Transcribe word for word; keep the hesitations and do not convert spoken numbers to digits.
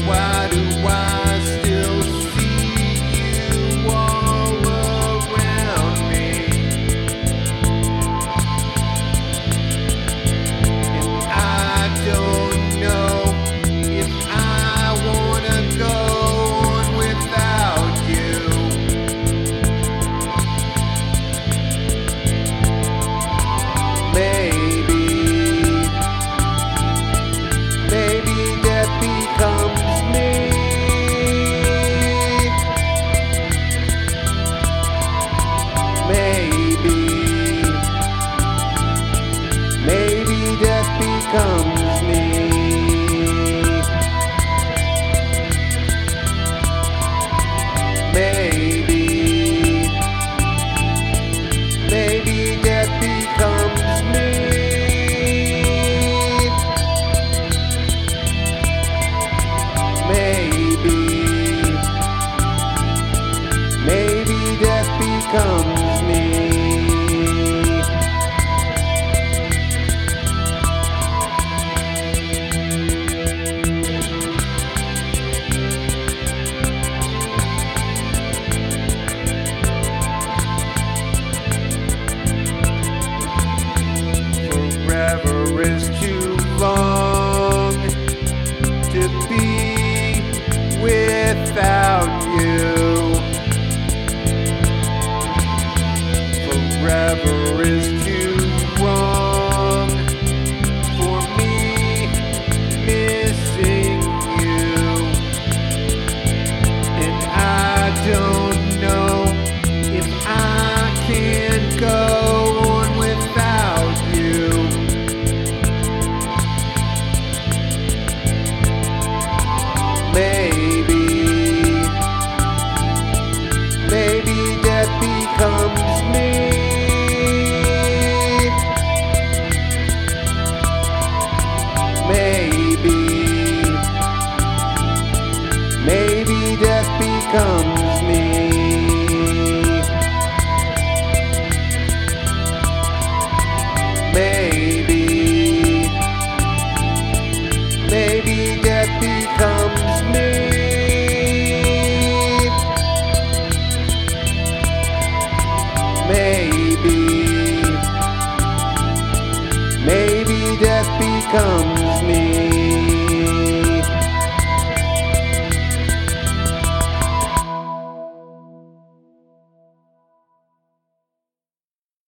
Why do I still see you all around me? And I don't know if I wanna go on without you. Maybe, maybe that becomes me. Maybe, maybe that becomes me. Maybe, maybe that becomes me. Maybe, maybe that becomes me. Forever is too long to be without you. Forever is too wrong for me missing you. And I don't know if I can go on without you. Maybe, maybe that becomes me. Maybe, maybe that becomes me. Maybe, maybe that becomes me. Maybe, maybe that becomes me.